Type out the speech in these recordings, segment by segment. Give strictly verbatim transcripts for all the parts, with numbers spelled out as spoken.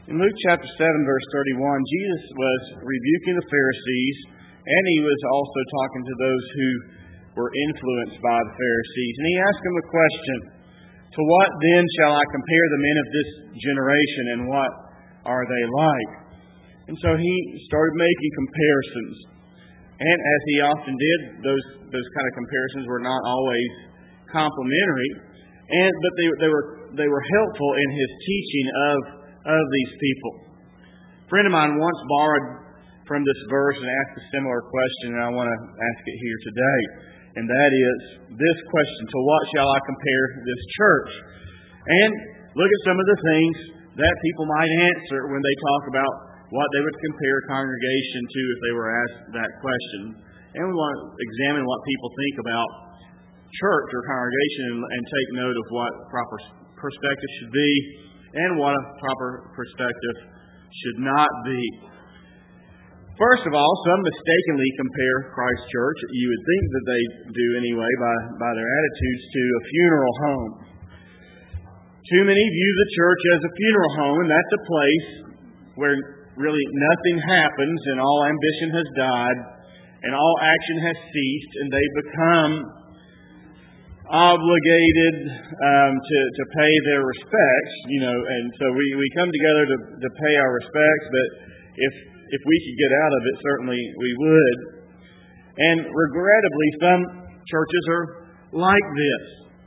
In Luke chapter seven, verse thirty-one, Jesus was rebuking the Pharisees, and he was also talking to those who were influenced by the Pharisees. And he asked them a question, "To what then shall I compare the men of this generation, and what are they like?" And so he started making comparisons. And as he often did, those those kind of comparisons were not always complimentary, and but they they were they were helpful in his teaching of of these people. A friend of mine once borrowed from this verse and asked a similar question, and I want to ask it here today. And that is this question: to what shall I compare this church? And look at some of the things that people might answer when they talk about what they would compare congregation to if they were asked that question. And we want to examine what people think about church or congregation and, and take note of what proper perspective should be and what a proper perspective should not be. First of all, some mistakenly compare Christ Church, you would think that they do anyway by, by their attitudes, to a funeral home. Too many view the church as a funeral home, and that's a place where really nothing happens and all ambition has died and all action has ceased, and they become obligated um, to, to pay their respects, you know, and so we, we come together to, to pay our respects, but if if we could get out of it, certainly we would. And regrettably, some churches are like this.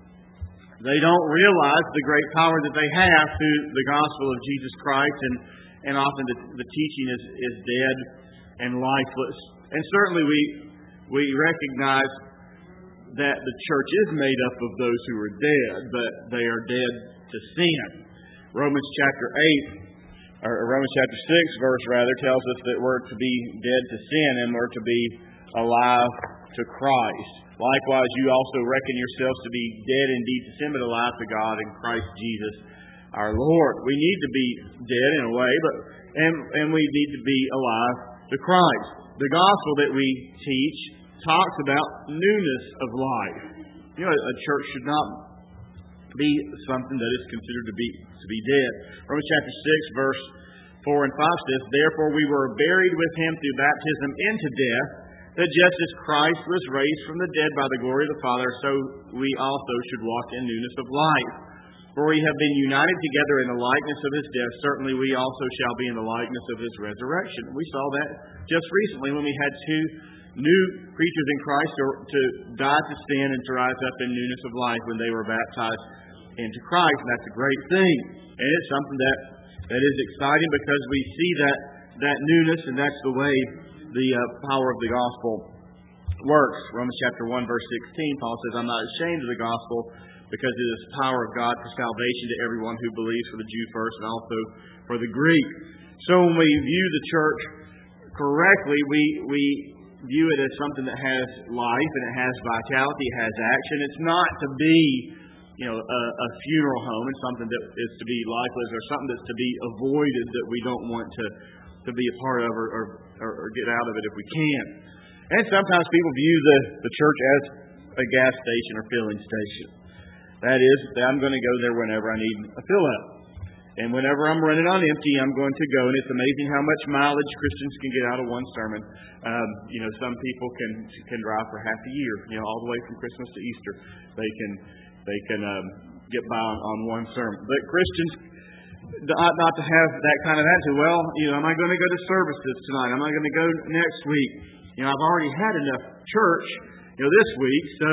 They don't realize the great power that they have through the gospel of Jesus Christ, and, and often the, the teaching is, is dead and lifeless. And certainly we we recognize that the church is made up of those who are dead, but they are dead to sin. Romans chapter eight, or Romans chapter six, verse rather, tells us that we're to be dead to sin and we're to be alive to Christ. Likewise, you also reckon yourselves to be dead indeed to sin, but alive to God in Christ Jesus our Lord. We need to be dead in a way, but and, and we need to be alive to Christ. The gospel that we teach talks about newness of life. You know, a church should not be something that is considered to be to be dead. Romans chapter six, verse four and five says, "Therefore we were buried with him through baptism into death, that just as Christ was raised from the dead by the glory of the Father, so we also should walk in newness of life. For we have been united together in the likeness of his death, certainly we also shall be in the likeness of his resurrection." We saw that just recently when we had two new creatures in Christ to, to die to sin and to rise up in newness of life when they were baptized into Christ. And that's a great thing. And it's something that, that is exciting because we see that, that newness, and that's the way the uh, power of the gospel works. Romans chapter one, verse sixteen, Paul says, "I'm not ashamed of the gospel, because it is the power of God for salvation to everyone who believes, for the Jew first and also for the Greek." So when we view the church correctly, we we view it as something that has life and it has vitality, it has action. It's not to be, you know, a, a funeral home and something that is to be lifeless or something that's to be avoided that we don't want to, to be a part of or, or, or get out of it if we can. And sometimes people view the, the church as a gas station or filling station. That is, I'm going to go there whenever I need a fill-up. And whenever I'm running on empty, I'm going to go. And it's amazing how much mileage Christians can get out of one sermon. Um, you know, some people can can drive for half a year, you know, all the way from Christmas to Easter. They can they can um, get by on, on one sermon. But Christians ought not to have that kind of attitude. Well, you know, am I going to go to services tonight? Am I going to go next week? You know, I've already had enough church, you know, this week. So,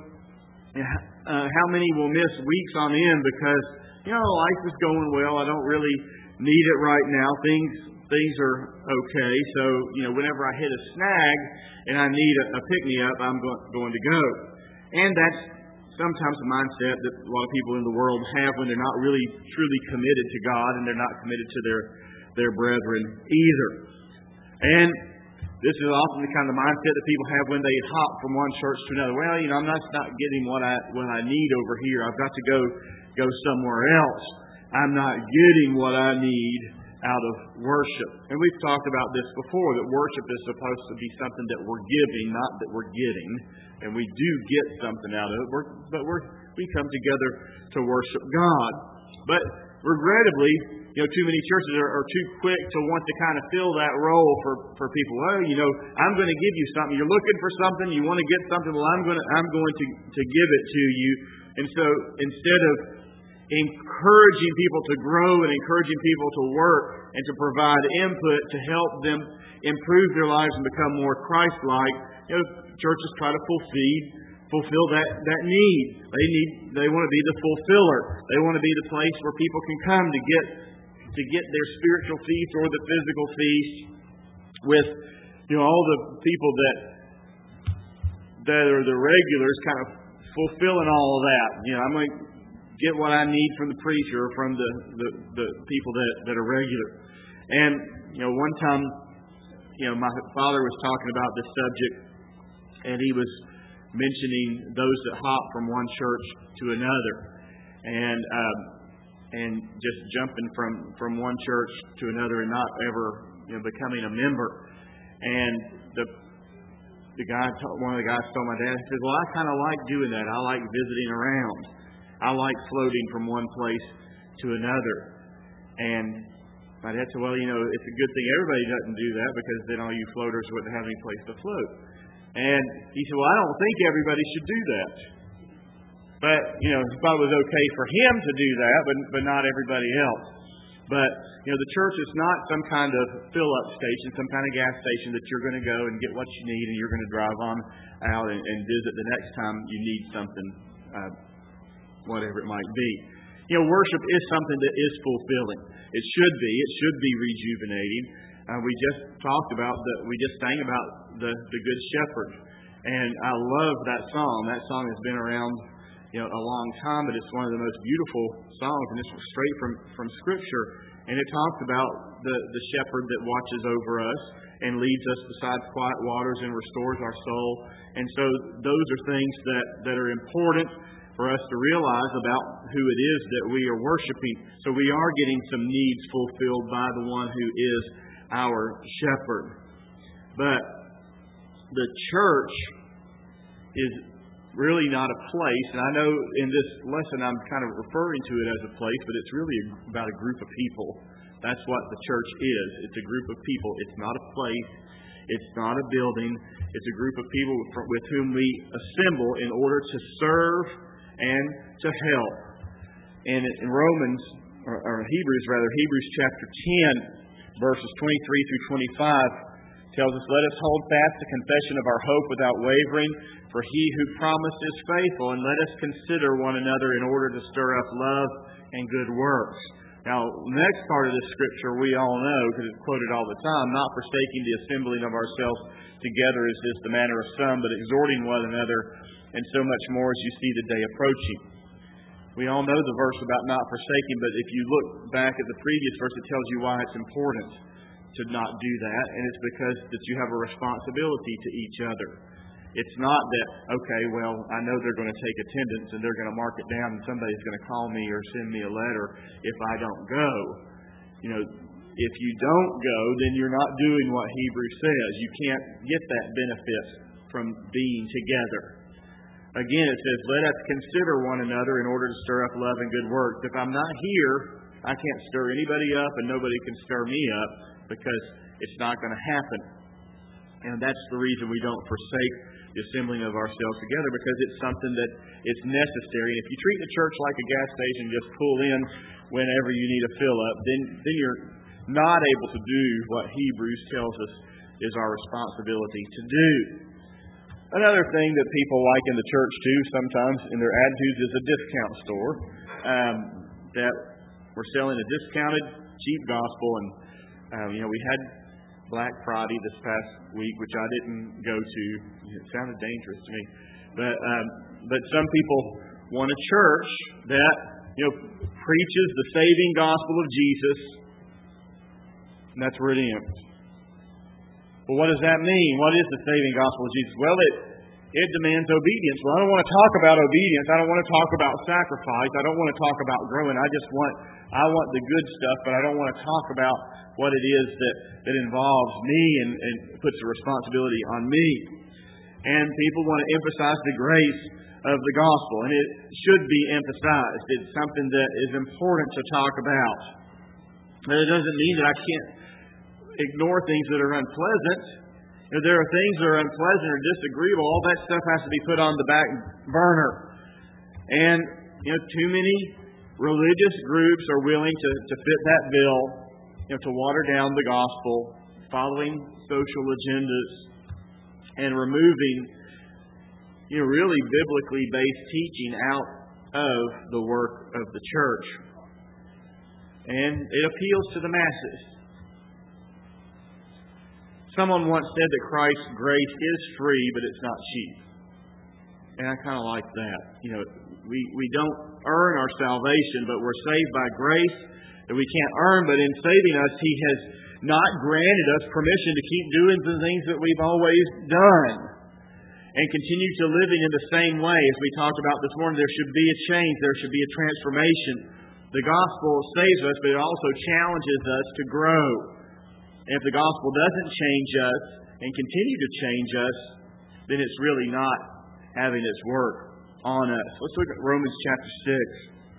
uh, how many will miss weeks on end because, you know, life is going well. I don't really need it right now. Things things are okay. So, you know, whenever I hit a snag and I need a, a pick-me-up, I'm go, going to go. And that's sometimes the mindset that a lot of people in the world have when they're not really truly committed to God and they're not committed to their, their brethren either. And this is often the kind of mindset that people have when they hop from one church to another. Well, you know, I'm not, not getting what I what I need over here. I've got to go go somewhere else. I'm not getting what I need out of worship. And we've talked about this before, that worship is supposed to be something that we're giving, not that we're getting. And we do get something out of it, we're, but we're, we come together to worship God. But regrettably, you know, too many churches are, are too quick to want to kind of fill that role for, for people. Well, you know, I'm going to give you something. You're looking for something. You want to get something. Well, I'm going to, I'm going to, to give it to you. And so instead of encouraging people to grow and encouraging people to work and to provide input to help them improve their lives and become more Christ-like, you know, churches try to fulfill fulfill that, that need. They need they want to be the fulfiller. They want to be the place where people can come to get to get their spiritual feast or the physical feast with, you know, all the people that that are the regulars kind of fulfilling all of that. You know, I'm going to get what I need from the preacher or from the, the, the people that, that are regular. And, you know, one time, you know, my father was talking about this subject, and he was mentioning those that hop from one church to another, and um, and just jumping from, from one church to another and not ever, you know, becoming a member. And the the guy, one of the guys told my dad, he said, "Well, I kind of like doing that. I like visiting around. I like floating from one place to another." And my dad said, "Well, you know, it's a good thing everybody doesn't do that, because then all you floaters wouldn't have any place to float." And he said, "Well, I don't think everybody should do that." But, you know, he thought it was okay for him to do that, but but not everybody else. But, you know, the church is not some kind of fill-up station, some kind of gas station that you're going to go and get what you need and you're going to drive on out and, and visit the next time you need something, uh, whatever it might be. You know, worship is something that is fulfilling. It should be. It should be rejuvenating. Uh, we just talked about, the, we just sang about the, the Good Shepherd. And I love that song. That song has been around, you know, a long time, but it's one of the most beautiful songs, and it's straight from, from Scripture. And it talks about the, the shepherd that watches over us and leads us beside quiet waters and restores our soul. And so those are things that, that are important for us to realize about who it is that we are worshiping. So we are getting some needs fulfilled by the one who is our shepherd. But the church is really not a place, and I know in this lesson I'm kind of referring to it as a place, but it's really about a group of people. That's what the church is. It's a group of people. It's not a place. It's not a building. It's a group of people with whom we assemble in order to serve and to help. And in Romans, or, or Hebrews rather, Hebrews chapter ten, verses twenty-three through twenty-five, tells us, "Let us hold fast the confession of our hope without wavering, for he who promised is faithful, and let us consider one another in order to stir up love and good works." Now, the next part of this scripture we all know, because it's quoted all the time, "Not forsaking the assembling of ourselves together as is the manner of some, but exhorting one another, and so much more as you see the day approaching." We all know the verse about not forsaking, but if you look back at the previous verse, it tells you why it's important to not do that, and it's because that you have a responsibility to each other. It's not that, okay, well, I know they're going to take attendance and they're going to mark it down and somebody's going to call me or send me a letter if I don't go. You know, if you don't go, then you're not doing what Hebrews says. You can't get that benefit from being together. Again, it says, "Let us consider one another in order to stir up love and good works." If I'm not here, I can't stir anybody up and nobody can stir me up, because it's not going to happen. And that's the reason we don't forsake the assembling of ourselves together, because it's something that it's necessary. And if you treat the church like a gas station, just pull in whenever you need a fill up, then, then you're not able to do what Hebrews tells us is our responsibility to do. Another thing that people like in the church too, sometimes in their attitudes, is a discount store. Um, that we're selling a discounted, cheap gospel. And, um, you know, we had Black Friday this past week, which I didn't go to. It sounded dangerous to me. But um, but some people want a church that, you know, preaches the saving gospel of Jesus, and that's where it ends. Well, what does that mean? What is the saving gospel of Jesus? Well, it it demands obedience. Well, I don't want to talk about obedience. I don't want to talk about sacrifice. I don't want to talk about growing. I just want I want the good stuff, but I don't want to talk about what it is that, that involves me and, and puts the responsibility on me. And people want to emphasize the grace of the gospel, and it should be emphasized. It's something that is important to talk about. But it doesn't mean that I can't ignore things that are unpleasant. If there are things that are unpleasant or disagreeable, all that stuff has to be put on the back burner. And, you know, too many religious groups are willing to, to fit that bill, you know, to water down the gospel, following social agendas, and removing, you know, really biblically based teaching out of the work of the church. And it appeals to the masses. Someone once said that Christ's grace is free, but it's not cheap. And I kind of like that. You know, we, we don't earn our salvation, but we're saved by grace that we can't earn. But in saving us, He has not granted us permission to keep doing the things that we've always done and continue to living in the same way. As we talked about this morning, there should be a change. There should be a transformation. The gospel saves us, but it also challenges us to grow. And if the gospel doesn't change us and continue to change us, then it's really not having its work on us. Let's look at Romans chapter six.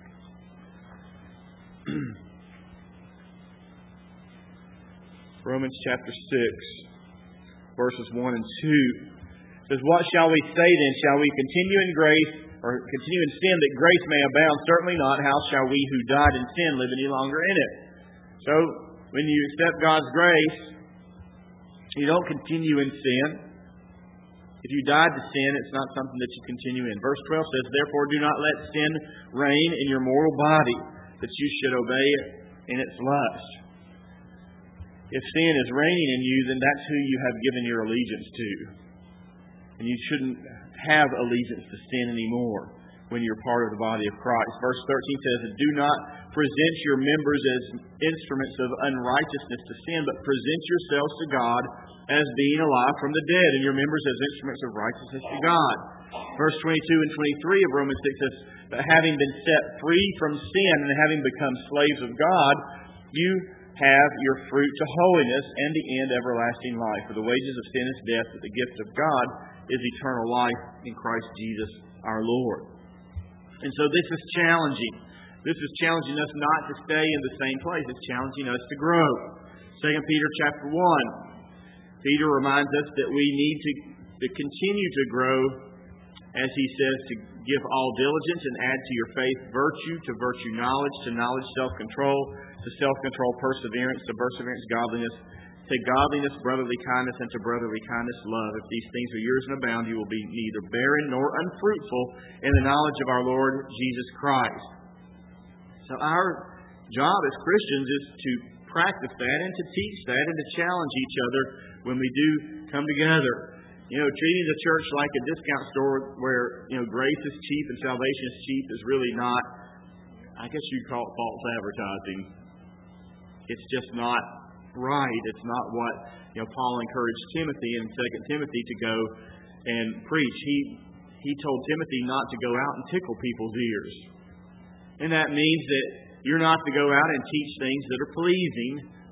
Romans chapter six, verses one and two. It says, "What shall we say then? Shall we continue in grace, or continue in sin that grace may abound? Certainly not. How shall we who died in sin live any longer in it?" So, when you accept God's grace, you don't continue in sin. If you died to sin, it's not something that you continue in. Verse twelve says, "Therefore do not let sin reign in your mortal body, that you should obey it in its lust." If sin is reigning in you, then that's who you have given your allegiance to. And you shouldn't have allegiance to sin anymore when you're part of the body of Christ. Verse thirteen says, "Do not present your members as instruments of unrighteousness to sin, but present yourselves to God as being alive from the dead, and your members as instruments of righteousness to God." Verse twenty-two and twenty-three of Romans six says, "But having been set free from sin and having become slaves of God, you have your fruit to holiness and the end everlasting life. For the wages of sin is death, but the gift of God is eternal life in Christ Jesus our Lord." And so this is challenging. This is challenging us not to stay in the same place. It's challenging us to grow. Second Peter chapter one. Peter reminds us that we need to, to continue to grow, as he says, to give all diligence and add to your faith virtue, to virtue knowledge, to knowledge self-control, to self-control perseverance, to perseverance godliness, to godliness brotherly kindness, and to brotherly kindness love. If these things are yours and abound, you will be neither barren nor unfruitful in the knowledge of our Lord Jesus Christ. So our job as Christians is to practice that and to teach that and to challenge each other when we do come together. You know, treating the church like a discount store where, you know, grace is cheap and salvation is cheap is really not, I guess you'd call it false advertising. It's just not right. It's not what, you know, Paul encouraged Timothy in Second Timothy to go and preach. He he told Timothy not to go out and tickle people's ears. And that means that you're not to go out and teach things that are pleasing.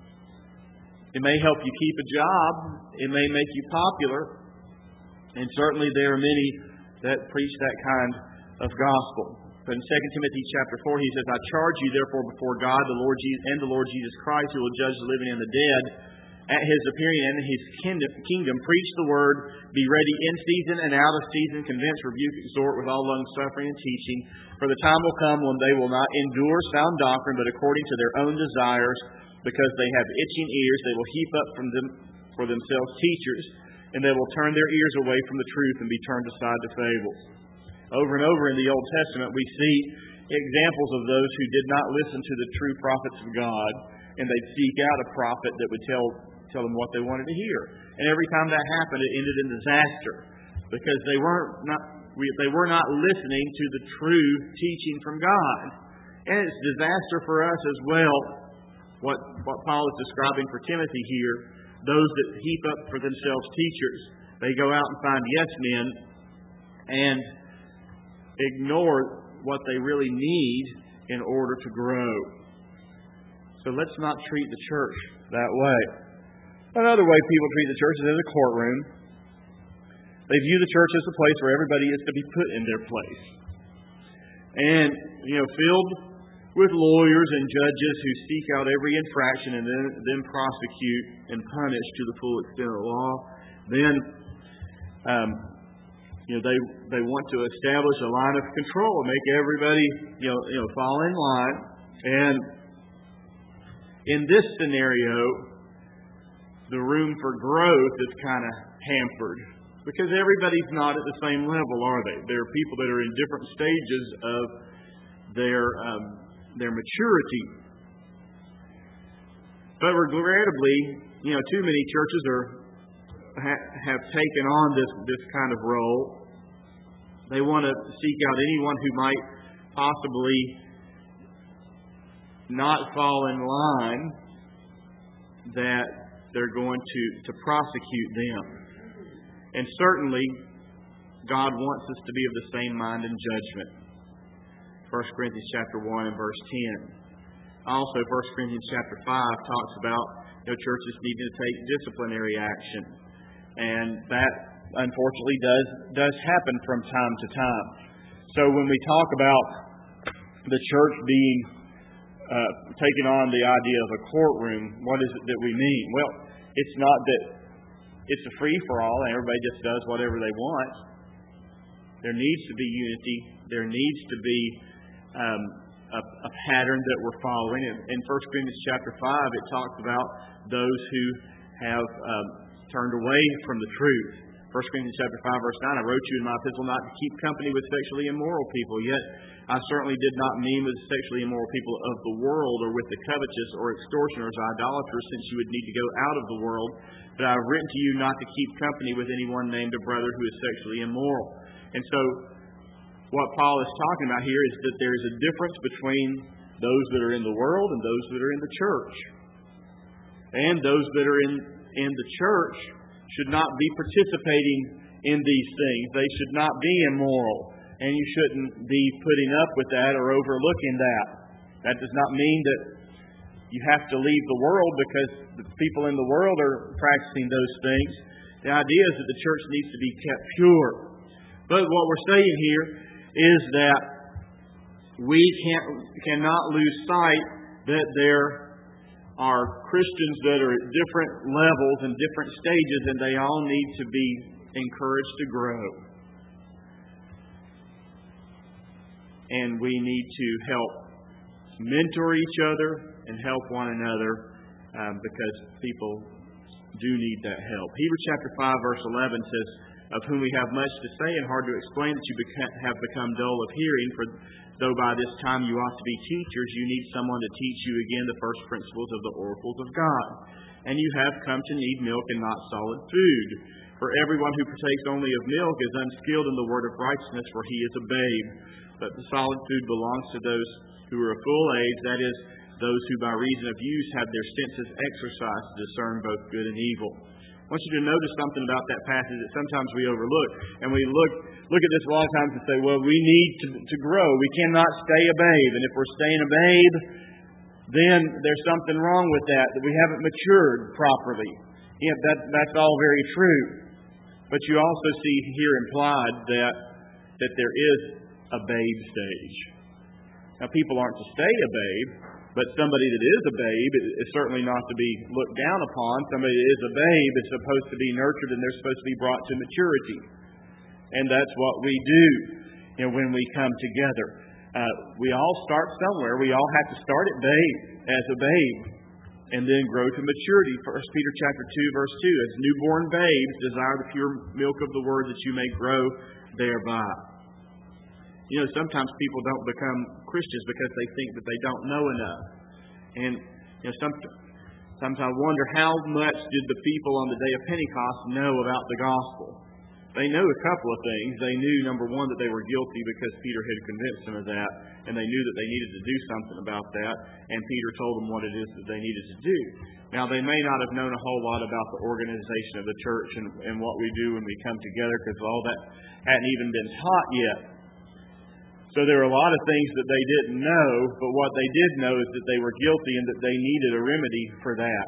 It may help you keep a job. It may make you popular. And certainly there are many that preach that kind of gospel. But in Second Timothy chapter four, he says, "I charge you therefore before God the Lord Jesus, and the Lord Jesus Christ, who will judge the living and the dead, at His appearing and in His kingdom, preach the word, be ready in season and out of season, convince, rebuke, exhort with all long suffering and teaching. For the time will come when they will not endure sound doctrine, but according to their own desires, because they have itching ears, they will heap up from them for themselves teachers, and they will turn their ears away from the truth and be turned aside to fables." Over and over in the Old Testament, we see examples of those who did not listen to the true prophets of God, and they'd seek out a prophet that would tell tell them what they wanted to hear. And every time that happened, it ended in disaster, because they weren't not they were not listening to the true teaching from God. And it's disaster for us as well. What what Paul is describing for Timothy here, those that heap up for themselves teachers, they go out and find yes men and ignore what they really need in order to grow. So let's not treat the church that way. Another way people treat the church is as a courtroom. They view the church as a place where everybody is to be put in their place. And, you know, filled with lawyers and judges who seek out every infraction and then, then prosecute and punish to the full extent of the law. Then, um, you know, they they want to establish a line of control, make everybody, you know, you know, fall in line. And in this scenario, the room for growth is kind of hampered because everybody's not at the same level, are they? There are people that are in different stages of their um, their maturity. But regrettably, you know, too many churches are ha, have taken on this this kind of role. They want to seek out anyone who might possibly not fall in line, that they're going to, to prosecute them. And certainly, God wants us to be of the same mind in judgment. First Corinthians chapter one and verse ten. Also, First Corinthians chapter five talks about, you know, churches needing to take disciplinary action. And that, unfortunately, does, does happen from time to time. So when we talk about the church being uh, taking on the idea of a courtroom, what is it that we mean? Well, it's not that it's a free-for-all and everybody just does whatever they want. There needs to be unity. There needs to be um, a, a pattern that we're following. In, in First Corinthians chapter five, it talks about those who have um, turned away from the truth. First Corinthians chapter five, verse nine, I wrote you in my epistle not to keep company with sexually immoral people, yet I certainly did not mean with sexually immoral people of the world, or with the covetous, or extortioners, idolaters, since you would need to go out of the world. But I have written to you not to keep company with anyone named a brother who is sexually immoral. And so, what Paul is talking about here is that there is a difference between those that are in the world and those that are in the church. And those that are in, in the church should not be participating in these things. They should not be immoral. And you shouldn't be putting up with that or overlooking that. That does not mean that you have to leave the world because the people in the world are practicing those things. The idea is that the church needs to be kept pure. But what we're saying here is that we can't, cannot lose sight that there are Christians that are at different levels and different stages, and they all need to be encouraged to grow. And we need to help mentor each other and help one another um, because people do need that help. Hebrews chapter five, verse eleven says, of whom we have much to say and hard to explain, that you beca- have become dull of hearing. For though by this time you ought to be teachers, you need someone to teach you again the first principles of the oracles of God. And you have come to need milk and not solid food. For everyone who partakes only of milk is unskilled in the word of righteousness, for he is a babe. But the solid food belongs to those who are of full age, that is, those who by reason of use have their senses exercised to discern both good and evil. I want you to notice something about that passage that sometimes we overlook. And we look look at this a lot of times and say, well, we need to, to grow. We cannot stay a babe. And if we're staying a babe, then there's something wrong with that, that we haven't matured properly. Yeah, that, that's all very true. But you also see here implied that that there is a babe stage. Now, people aren't to stay a babe, but somebody that is a babe is certainly not to be looked down upon. Somebody that is a babe is supposed to be nurtured, and they're supposed to be brought to maturity. And that's what we do, you know, when we come together. Uh, we all start somewhere. We all have to start at babe, as a babe, and then grow to maturity. First Peter chapter two, verse two, as newborn babes desire the pure milk of the word, that you may grow thereby. You know, sometimes people don't become Christians because they think that they don't know enough. And, you know, some, sometimes I wonder how much did the people on the day of Pentecost know about the gospel? They knew a couple of things. They knew, number one, that they were guilty because Peter had convinced them of that. And they knew that they needed to do something about that. And Peter told them what it is that they needed to do. Now, they may not have known a whole lot about the organization of the church and, and what we do when we come together, because all that hadn't even been taught yet. So there are a lot of things that they didn't know, but what they did know is that they were guilty and that they needed a remedy for that.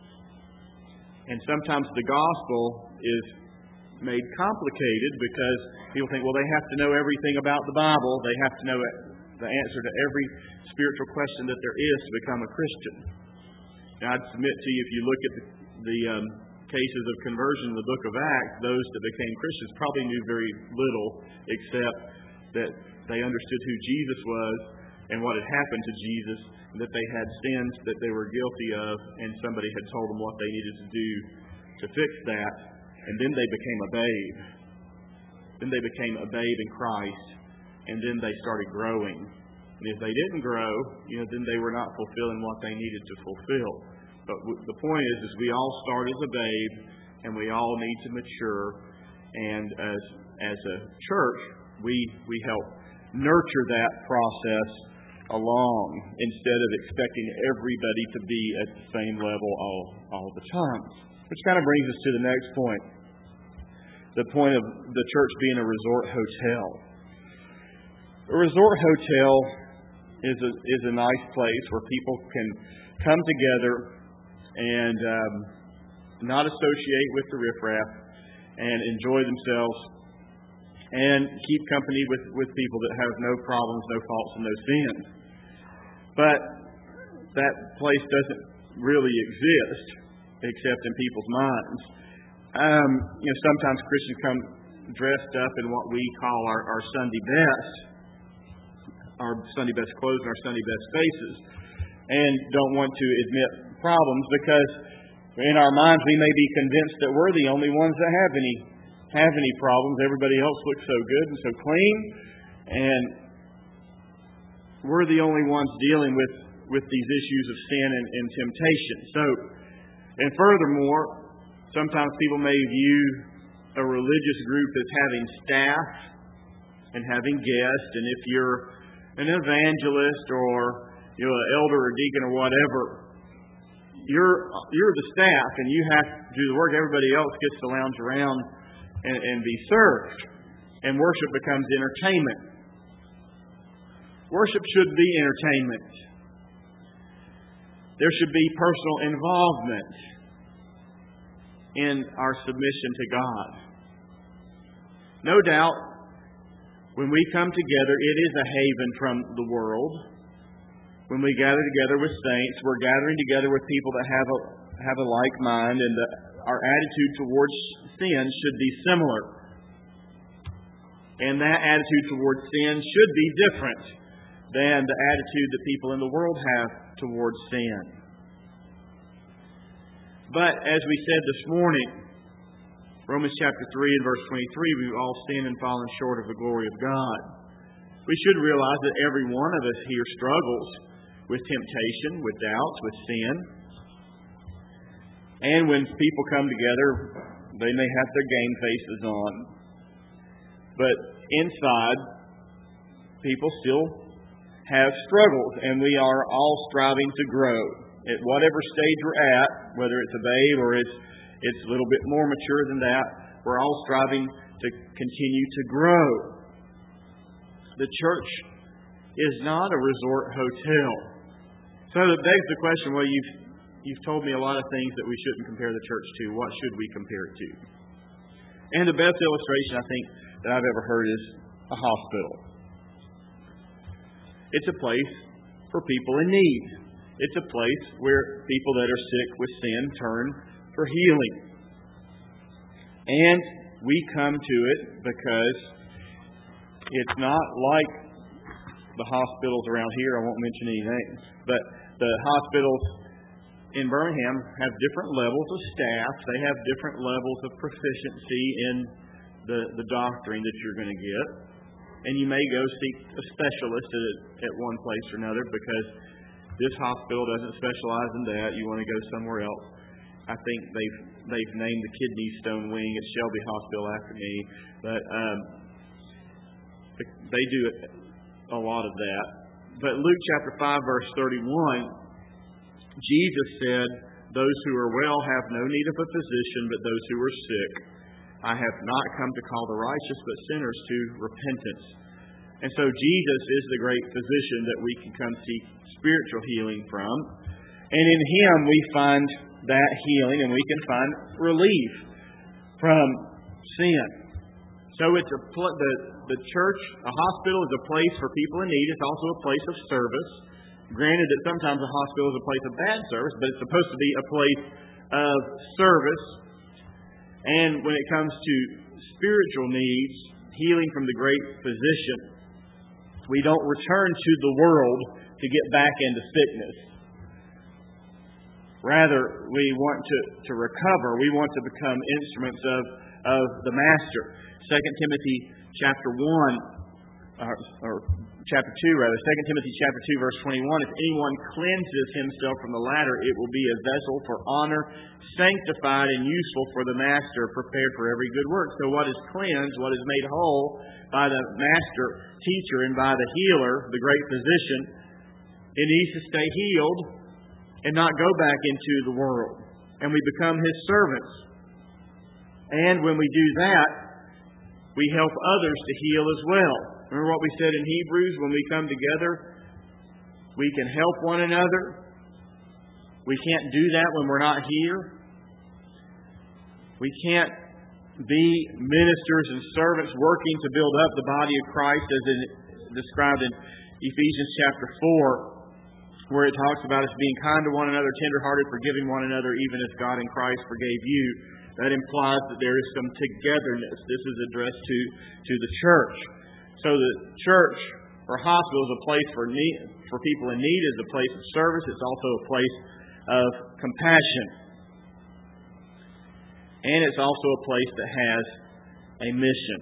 And sometimes the gospel is made complicated because people think, well, they have to know everything about the Bible. They have to know the answer to every spiritual question that there is to become a Christian. And I'd submit to you, if you look at the, the um, cases of conversion in the book of Acts, those that became Christians probably knew very little except that they understood who Jesus was and what had happened to Jesus, and that they had sins that they were guilty of, and somebody had told them what they needed to do to fix that, and then they became a babe. Then they became a babe in Christ, and then they started growing. And if they didn't grow, you know, then they were not fulfilling what they needed to fulfill. But w- the point is, is we all start as a babe, and we all need to mature. And as as a church, we we help nurture that process along instead of expecting everybody to be at the same level all all the time. Which kind of brings us to the next point. The point of the church being a resort hotel. A resort hotel is a is a nice place where people can come together and um, not associate with the riffraff and enjoy themselves and keep company with, with people that have no problems, no faults, and no sins. But that place doesn't really exist except in people's minds. Um, you know, sometimes Christians come dressed up in what we call our, our Sunday best, our Sunday best clothes and our Sunday best faces, and don't want to admit problems because in our minds we may be convinced that we're the only ones that have any have any problems. Everybody else looks so good and so clean, and we're the only ones dealing with, with these issues of sin and, and temptation. So, and furthermore, sometimes people may view a religious group as having staff and having guests, and if you're an evangelist or you're an elder or deacon or whatever, you're you're the staff and you have to do the work. Everybody else gets to lounge around and, and be served, and worship becomes entertainment. Worship should be entertainment. There should be personal involvement in our submission to God. No doubt, when we come together, it is a haven from the world. When we gather together with saints, we're gathering together with people that have a have a like mind, and the, our attitude towards sin should be similar. And that attitude towards sin should be different than the attitude that people in the world have towards sin. But as we said this morning, Romans chapter three and verse twenty-three, we've all sinned and fallen short of the glory of God. We should realize that every one of us here struggles with temptation, with doubts, with sin. And when people come together, they may have their game faces on. But inside, people still have struggles, and we are all striving to grow. At whatever stage we're at, whether it's a babe or it's it's a little bit more mature than that, we're all striving to continue to grow. The church is not a resort hotel. So that begs the question, well, you've, you've told me a lot of things that we shouldn't compare the church to. What should we compare it to? And the best illustration, I think, that I've ever heard is a hospital. It's a place for people in need. It's a place where people that are sick with sin turn for healing. And we come to it because it's not like the hospitals around here. I won't mention any names. But the hospitals in Birmingham have different levels of staff. They have different levels of proficiency in the, the doctrine that you're going to get. And you may go seek a specialist at, at one place or another because this hospital doesn't specialize in that. You want to go somewhere else. I think they've they've named the kidney stone wing at Shelby Hospital after me. But um, they do a lot of that. But Luke chapter five, verse thirty-one, Jesus said, "Those who are well have no need of a physician, but those who are sick. I have not come to call the righteous, but sinners to repentance." And so Jesus is the great physician that we can come seek spiritual healing from. And in Him we find that healing, and we can find relief from sin. So it's a pl- the, the church, a hospital is a place for people in need. It's also a place of service. Granted that sometimes a hospital is a place of bad service, but it's supposed to be a place of service. And when it comes to spiritual needs, healing from the great physician, we don't return to the world to get back into sickness. Rather, we want to, to recover. We want to become instruments of, of the Master. Second Timothy chapter one, or, or chapter two rather, Second Timothy chapter two, verse twenty-one, if anyone cleanses himself from the latter, it will be a vessel for honor, sanctified and useful for the Master, prepared for every good work. So what is cleansed, what is made whole by the Master, teacher, and by the healer, the great physician, it needs to stay healed and not go back into the world. And we become His servants. And when we do that, we help others to heal as well. Remember what we said in Hebrews, when we come together, we can help one another. We can't do that when we're not here. We can't be ministers and servants working to build up the body of Christ as it described in Ephesians chapter four, where it talks about us being kind to one another, tenderhearted, forgiving one another, even as God in Christ forgave you. That implies that there is some togetherness. This is addressed to, to the church. So the church or hospital is a place for need, for people in need, is a place of service. It's also a place of compassion. And it's also a place that has a mission.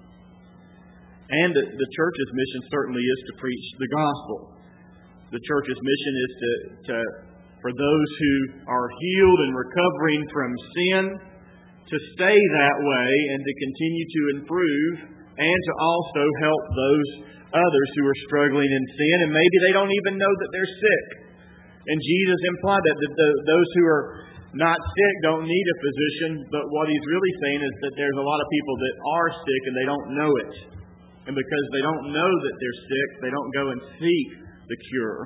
And the, the church's mission certainly is to preach the gospel. The church's mission is to, to for those who are healed and recovering from sin, to stay that way and to continue to improve, and to also help those others who are struggling in sin, and maybe they don't even know that they're sick. And Jesus implied that, that the, those who are not sick don't need a physician, but what He's really saying is that there's a lot of people that are sick and they don't know it. And because they don't know that they're sick, they don't go and seek the cure.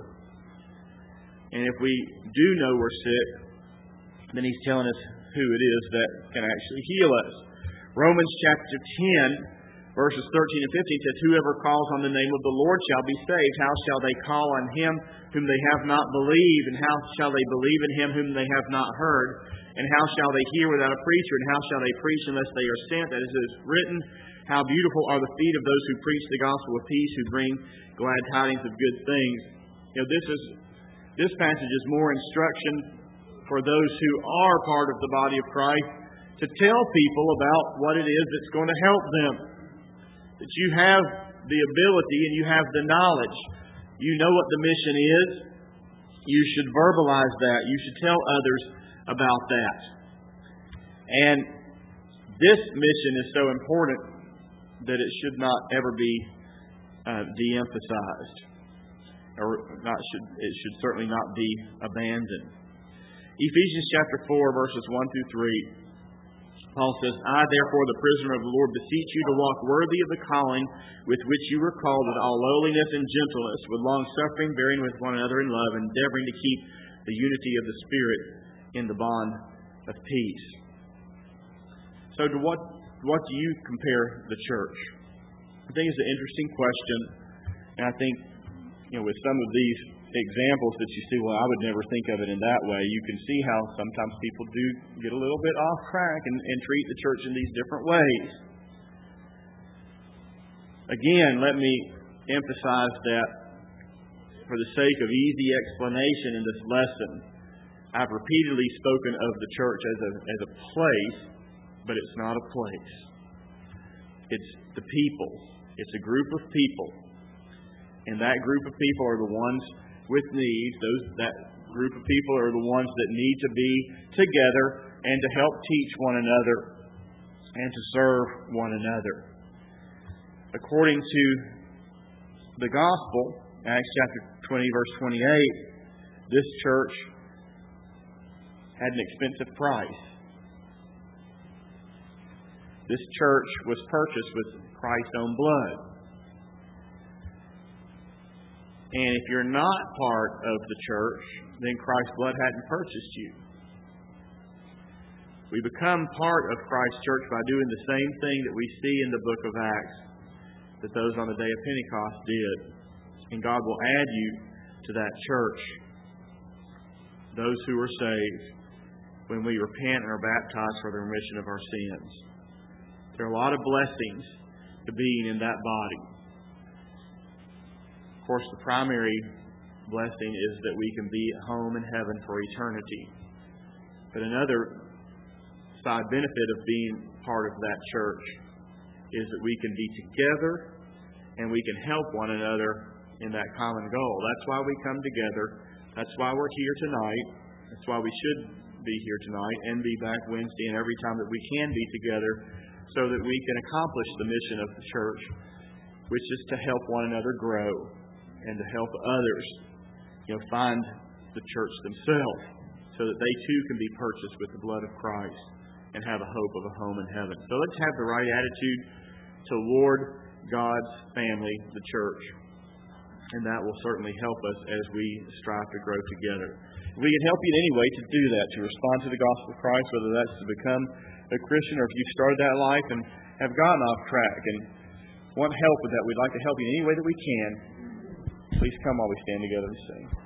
And if we do know we're sick, then He's telling us who it is that can actually heal us. Romans chapter ten, verses thirteen and fifteen says, whoever calls on the name of the Lord shall be saved. How shall they call on Him whom they have not believed? And how shall they believe in Him whom they have not heard? And how shall they hear without a preacher? And how shall they preach unless they are sent? As it is written, how beautiful are the feet of those who preach the gospel of peace, who bring glad tidings of good things. You know, this is this passage is more instruction for those who are part of the body of Christ to tell people about what it is that's going to help them. That you have the ability and you have the knowledge. You know what the mission is. You should verbalize that. You should tell others about that. And this mission is so important that it should not ever be uh, de-emphasized. Or not should it should certainly not be abandoned. Ephesians chapter four, verses one through three. Paul says, I, therefore, the prisoner of the Lord, beseech you to walk worthy of the calling with which you were called, with all lowliness and gentleness, with long-suffering, bearing with one another in love, endeavoring to keep the unity of the Spirit in the bond of peace. So to what, what do you compare the church? I think it's an interesting question. And I think, you know, with some of these examples that you see, well, I would never think of it in that way. You can see how sometimes people do get a little bit off track and, and treat the church in these different ways. Again, let me emphasize that for the sake of easy explanation in this lesson, I've repeatedly spoken of the church as a, as a place, but it's not a place. It's the people. It's a group of people. And that group of people are the ones with needs. Those that group of people are the ones that need to be together and to help teach one another and to serve one another. According to the gospel, Acts chapter twenty, verse twenty-eight, this church had an expensive price. This church was purchased with Christ's own blood. And if you're not part of the church, then Christ's blood hadn't purchased you. We become part of Christ's church by doing the same thing that we see in the book of Acts that those on the day of Pentecost did. And God will add you to that church. Those who are saved when we repent and are baptized for the remission of our sins. There are a lot of blessings to being in that body. Of course, the primary blessing is that we can be at home in heaven for eternity. But another side benefit of being part of that church is that we can be together and we can help one another in that common goal. That's why we come together. That's why we're here tonight. That's why we should be here tonight and be back Wednesday and every time that we can be together so that we can accomplish the mission of the church, which is to help one another grow and to help others, you know, find the church themselves so that they too can be purchased with the blood of Christ and have a hope of a home in heaven. So let's have the right attitude toward God's family, the church. And that will certainly help us as we strive to grow together. If we can help you in any way to do that, to respond to the gospel of Christ, whether that's to become a Christian or if you've started that life and have gotten off track and want help with that, we'd like to help you in any way that we can. Please come while we stand together and sing.